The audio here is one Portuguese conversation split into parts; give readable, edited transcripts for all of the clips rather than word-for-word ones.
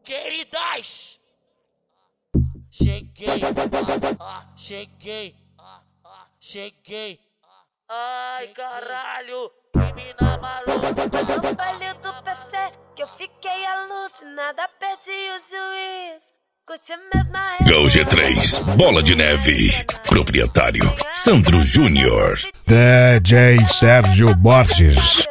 Queridas, cheguei, cheguei. Ai, caralho, que mina maluca. No baile do PC que eu fiquei alucinada, perdi o juiz. Curti mesmo a Go G3, Bola de Neve. Proprietário Sandro Júnior. DJ Sérgio Borges.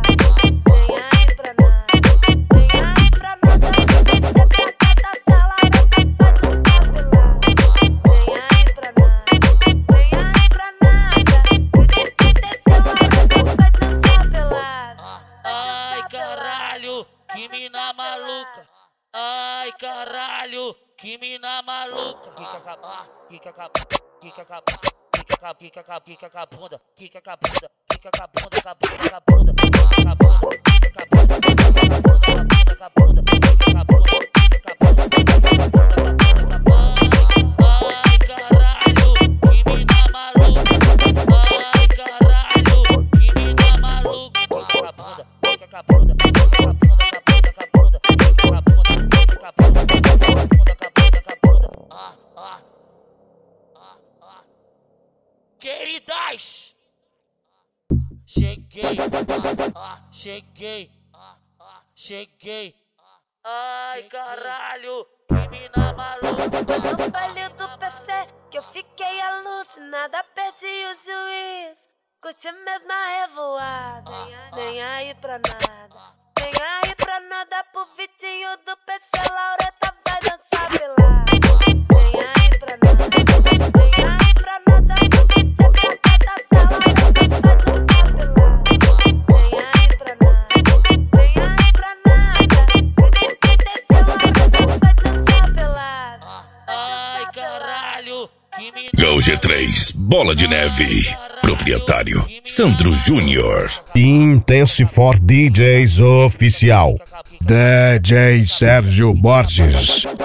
Que mina maluca, ai caralho, que mina maluca. Quica com a bunda, quica com a bunda, quica com a bunda, quica com a bunda, quica com a bunda, quica com a bunda, quica com a bunda, quica com a bunda, quica com a bunda, quica com a bunda, quica com a bunda, quica com a bunda. Ai caralho, que mina maluca, ai caralho, que mina maluca. Quica com a bunda, quica com a bunda. Queridas, cheguei. Ai, caralho, que mina maluca. No baile do PC que eu fiquei alucinada, perdi o juiz. Curti mesmo a revoada, nem aí pra nada. Nem aí pra nada pro Vitinho do PC, Laureta vai dançar pelada. Nem aí pra nada, nem aí pra nada pro Vitinho da sala, Laureta vai dançar pelada. Nem aí pra nada, nem aí pra nada pro Vitinho deixa Laureta vai dançar pelada. Ai caralho, que mina. Go G3, Bola de Neve. Proprietário Sandro Júnior. Intensifor DJs Oficial. DJ Sérgio Borges.